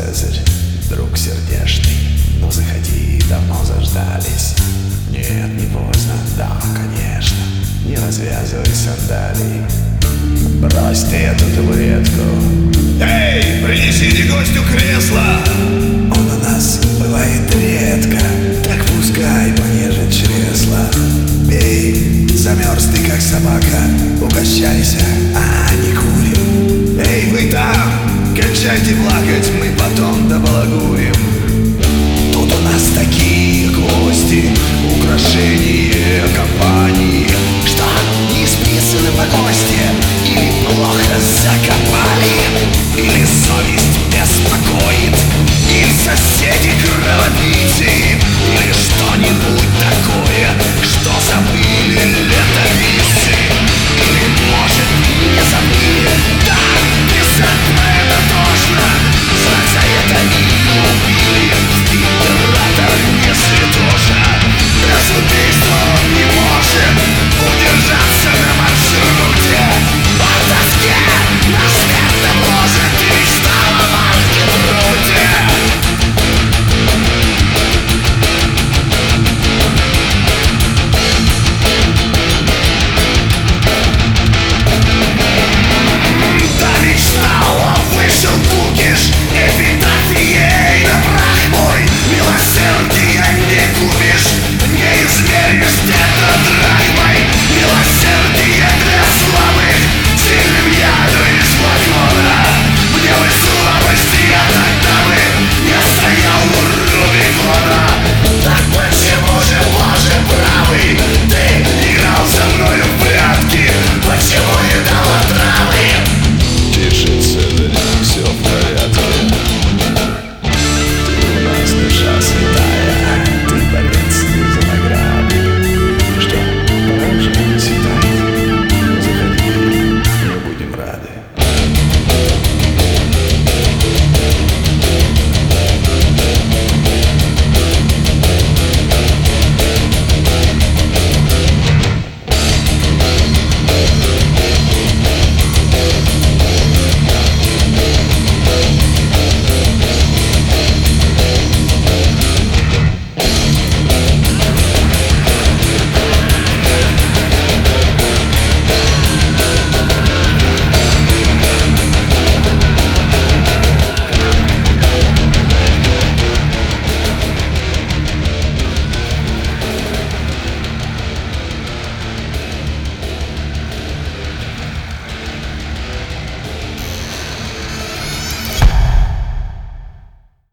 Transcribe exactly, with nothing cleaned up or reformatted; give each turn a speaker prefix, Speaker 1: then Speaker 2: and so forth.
Speaker 1: Цезарь, друг сердечный, ну заходи, давно заждались. Нет, не поздно, да, конечно, не развязывай сандалий. Брось ты эту табуретку.
Speaker 2: Эй, принесите гостю кресло.
Speaker 1: Он у нас бывает редко, так пускай понежит чресла. Пей, замерз ты как собака, угощайся, а не курим.
Speaker 2: Эй, вы там, кончайте плакать, мы потом добалагурим.
Speaker 1: Тут у нас такие гости, украшение компании, что не списаны по кости, или плохо закопали, или совесть беспокойна.